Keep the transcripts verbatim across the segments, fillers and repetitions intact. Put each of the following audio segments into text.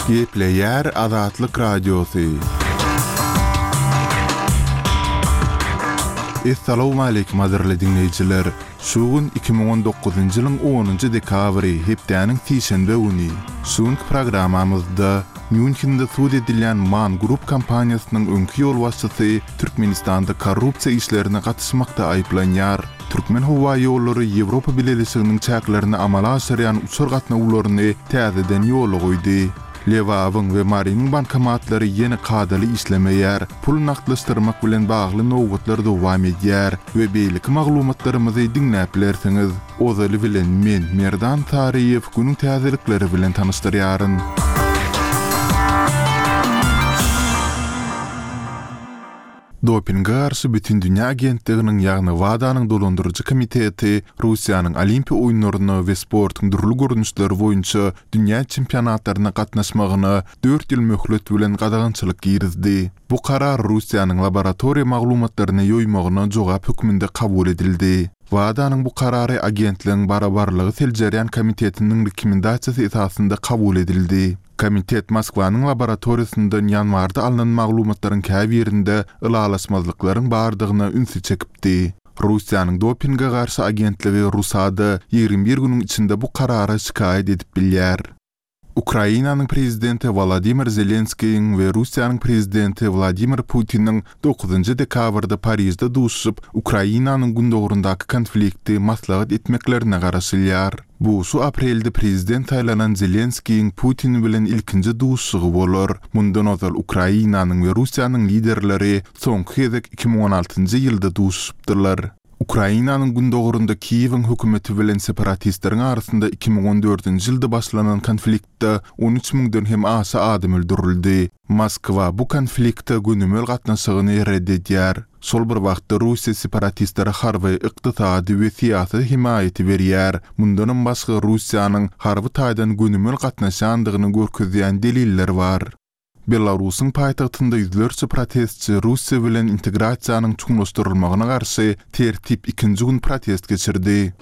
Gepleyer Azatlyk Radiosu. Assalamu alaykum azarly dinleyijiler. Şugun iki bin on dokuzuncu ýylyň onuncu dekabry hepdäniň tişenbe güni. Şuň programamyzda Münchende suud edilen Man Group kompaniýasynyň öňki ýol başçysy Türkmenistanda korrupsiýa işlerine gatnaşmakda aýplanýar. Türkmen howa ýollary Ýewropa Birleşiginiň çäklerini amala aşyrýan uçur gatnawlaryny täzeden ýola goýdy. Lewawyň we Marynyň bankomatlary ýene kadaly işlemeýär. Pul naklaşdyrmak bilen bagly nowgatlar dowam edýär we beýlik maglumatlarymyzy dinläp bilersiňiz. Ozaly bilen men Merdan Tariýew günüň täzelikleri bilen tanyşdyrýaryn. Dopinga garşy bütün dünýä agentliginiň ýagny WADAnyň dolandyrjy komiteti Russiýanyň Olimpiýa oýunlaryna we sportyň durly görnüşleri boýunça dünýä çempionatlaryna gatnaşmagyna dört ýyl möhlet bilen gadagançylyk girizdi. Bu karar Russiýanyň laboratoriýa maglumatlaryny ýoýmagyna jogap hökmünde kabul edildi. WADAnyň bu karary agentligiň barabarlygy seljerýän komitetiniň rekomendasiýasy esasynda kabul edildi. Komitet Moskwanyň laboratoriýasyndan ýanwarda alynan maglumatlaryň käbirinde ılalaşmazlyklaryň bardygyna ünsü çekipdi. Russiýanyň dopinga garşy agentligi Rusada ýigirme bir günüň içinde bu karara şikaýet edip bilýär. Ukrainanyň prezidenti Volodymyr Zelenskiň we Russiýanyň prezidenti Vladimir Putiniň dokuzuncu dekabrda Parisde duşup Ukrainanyň gündogrundaky konflikti maslahat etmeklerine garaşylýar. Bu şu aprelde prezident aýlanan Zelenskiň Putin bilen ilkinji duşugy bolar. Mundan ozal Ukrainanyň we Russiýanyň liderleri soňky gezek iki bin on altyncı ýylda duşupdylar. Ukrainanyň gündogrunda Kiýewiň hökümeti bilen separatistleriň arasynda iki bin on dördünçi ýylda başlanan konfliktde on üç miňden hem aşy adam öldürildi. Moskwa bu konfliktde günümel gatnaşygyny reddedýär. Şol bir wagtda Russiýa separatistleri harby ykdysady we syýasy himaýaty berýär. Mundan başga Russiýanyň harby taýdan günümel gatnaşandygyny görkezýän deliller bar. Belarusyň paýtagtynda ýüzlerçe protestçi Russiýa bilen integrasiýanyň çuňlaşdyrylmagyna garşy tertip ikinji gün protest geçirdi.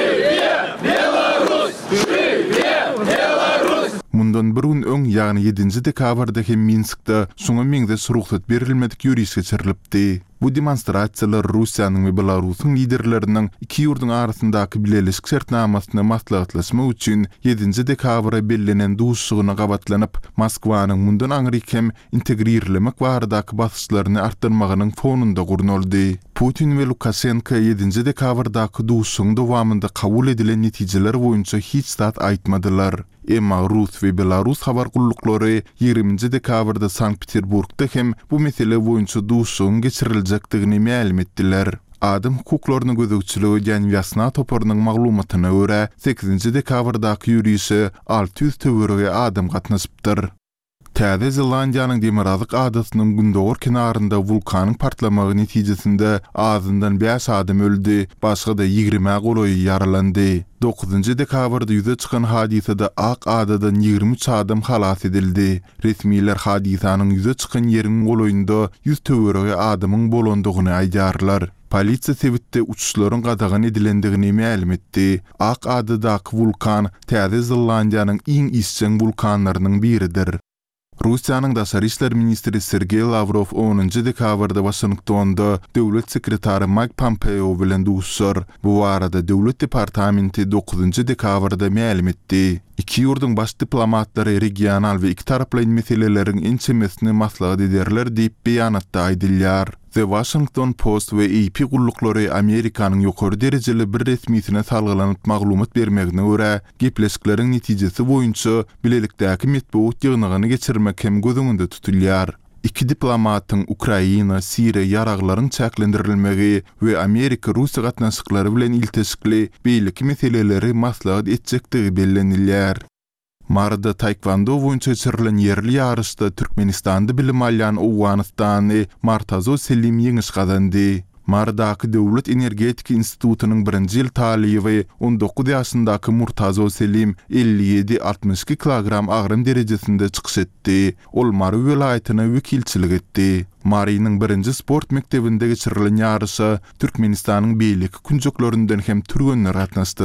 Mundan bir gün öň ýagny ýedinji dekabrda hem Minskde şoňa meňde ruhsat berilmedik ýürüýüş geçirilipdi. Bu demonstrasiýalar Russiýanyň we Belarusyň liderleriniň iki ýurduň arasyndaky bileşik şertnamasyny maslahatlaşmak üçin ýedinji dekabra bellenen duşugyna gabatlanyp Moskwanyň mundan aňrykem integrirlemek baradaky basyşlaryny artdyrmagynyň fonunda gurnaldy. Putin we Lukashenko ýedinji dekabrdaky duşugyň dowamynda kabul edilen netijeler boýunça hiç zat aýtmadylar. Emma Rus we Belarus habar gullukları ýigirminji dekabrda Sankt-Peterburgda hem bu mesele boýunça duşugyň geçiriljakdygyny ma'lum etdiler. Adam hukuklaryny gözegçiligi ýan ýasna toparynyň maglumatyna görä sekizinji dekabrdaky ýürüýüşe alty ýüz töwerege adam gatnaşypdyr. Täze Zelandiýanyň Demirhazyk adasynyň gündogor kenarynda vulkanyň partlamagy netijesinde azyndan beş adam öldü, başga da ýigirme goloý ýaralandy. dokuzuncu dekabrda ýüze çykan hadisede Ak Adadan ýigirme üç adam halas edildi. Resmiler hadisanyň ýüze çykan ýeriniň goloýunda ýüz töwerege adamyň bolandygyny aýdarlar. Polisiýa sebitde uçuşlaryň gadagan edilendigini ma'lum etdi. Ak Adadaky vulkan Täze Zelandiýanyň iň isçen vulkanlarynyň biridir. Russiýanyň Daşary işler ministri Sergey Lavrov onuncu dekabrda Washingtonda döwlet sekretary Mike Pompeo bilen duşar. Bu arada döwlet departamenti dokuzuncu dekabrda ma'lum etdi. İki ýurduň baş diplomatlary regional we iki taraply meseleleriň ençemesini maslahat ederler diýip beýanatda aýdylýar. The Washington Post we A P gullukları Amerikanyň ýokary derejeli bir resmiýetine salgylanyp maglumat bermegine görä, gepleşikleriň netijesi boýunça bilelikdäki metbuat ýygnygyny geçirmek hem gözüňde tutulýar. İki diplomatyň Ukraina, Siriýa ýaraglaryň çäklendirilmegi we Amerika-Russiýa gatnaşyklary bilen ilteşikli beýlik meseleleri maslahat etjekdigi bellenilýär. Marda taekwondo boýunça geçirilen ýerli ýarışda Türkmenistanda bilim alýan Owganystany Martazo Selim ýeňiş gazandy. Mardaky Döwlet Energetika Institutunyň birinji ýyl talyby on dokuz ýaşyndaky Murtazo Selim elli ýedi altmış iki kilogram agrym derejesinde çykyş etdi. Ol Mary welaýatyna wekilçilik etdi. Marynyň birinji sport mektebinde geçirilen ýarışa Türkmenistanyň beýleki künjeklerininden hem türgenler gatnaşdy.